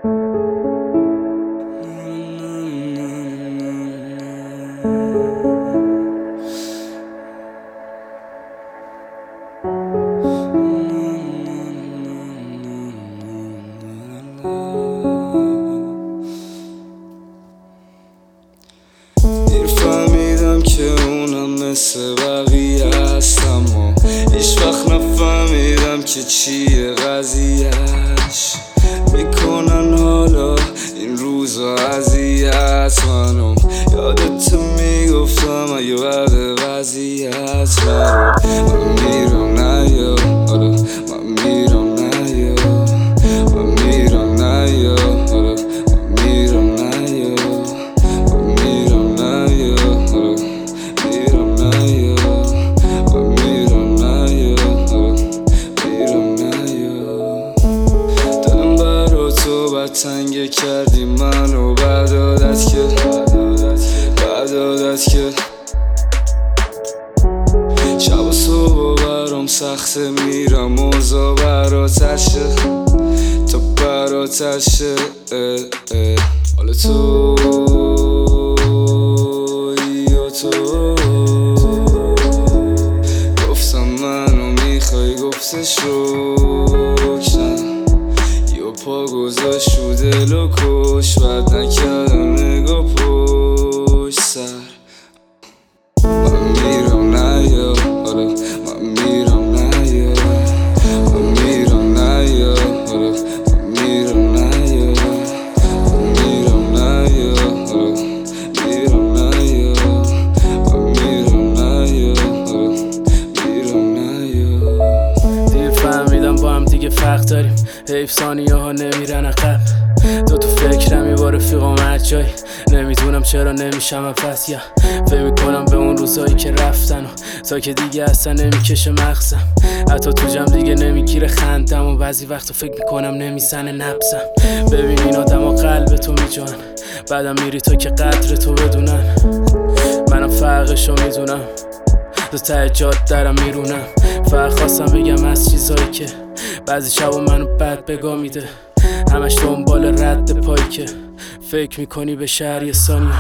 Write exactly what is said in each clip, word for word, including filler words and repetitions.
دیر فهمیدم که اونم مثل بقیه هستم و هیچ وقت نفهمیدم که چیه قضیهش. میکنن حالا این روزا اذیت منو، یادت میگفتم اگه بعد وضعیت برو من میرم نیا، حالا من میرم نیا، من میرم نیا، حالا من میرم نیا، من میرم نیا، حالا میرم نیا، من میرم نیا، حالا میرم نیا. دلم برا تو بد تنگه کردی منو، بعد عادت کرد، بعد عادت کرد. شب و صبح برام سخته، میرم اوضاع براتشه تا براتشه. حالا تو یا تو گفتم منو میخوای، گفتش روشن یا پا گذاشت رو دل و کش، بد نکردم نگاه پشت سر. من میرم نیا، حالا من میرم نیا، من میرم نیا، حالا من میرم نیا، من میرم نیا، حالا میرم نیا، من میرم نیا، حالا میرم نیا. دیر فهمیدم با هم دیگه فرق داریم، حیف ثانیه ها نمیرن عقب. تو تو فکرم یه بار رفیقام هر جایی، نمیدونم چرا نمیشم نفس. یا فکر میکنم به اون روزایی که رفتن و تا که دیگه اصلا نمیکشه مغزم، حتی تو جمع دیگه نمیگیره خندم و بعضی وقتا فکر میکنم نمیزنه نبزم. ببین این آدم ها قلب تو میجوان، بعدم میری تو که قدر تو بدونن. منم فرقشو میدونم، تو ته جاد درم میرونم. فقط خواستم بگم از چیزایی که بعضی شبا منو بد بگاه میده، همش دنبال رد پایی که فکر میکنی به شهر یه ثانیه.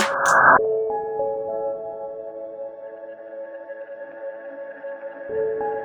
you